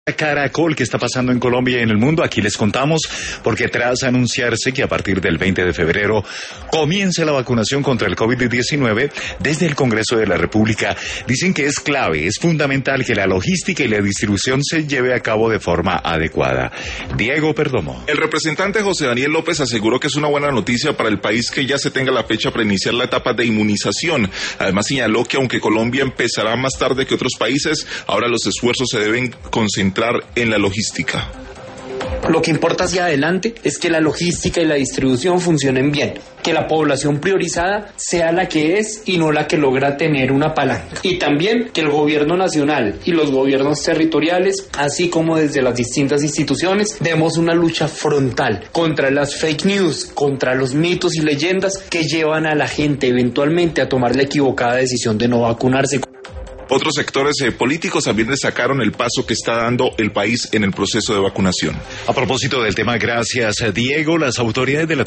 Caracol, ¿qué está pasando en Colombia y en el mundo? Aquí les contamos, porque tras anunciarse que a partir del 20 de febrero comience la vacunación contra el COVID-19, desde el Congreso de la República dicen que es clave, es fundamental que la logística y la distribución se lleve a cabo de forma adecuada. Diego Perdomo. El representante José Daniel López aseguró que es una buena noticia para el país que ya se tenga la fecha para iniciar la etapa de inmunización. Además señaló que aunque Colombia empezará más tarde que otros países, ahora los esfuerzos se deben concentrar en la logística. Lo que importa hacia adelante es que la logística y la distribución funcionen bien, que la población priorizada sea la que es y no la que logra tener una palanca. Y también que el gobierno nacional y los gobiernos territoriales, así como desde las distintas instituciones, demos una lucha frontal contra las fake news, contra los mitos y leyendas que llevan a la gente eventualmente a tomar la equivocada decisión de no vacunarse. Otros sectores políticos también destacaron el paso que está dando el país en el proceso de vacunación. A propósito del tema, gracias Diego, las autoridades de la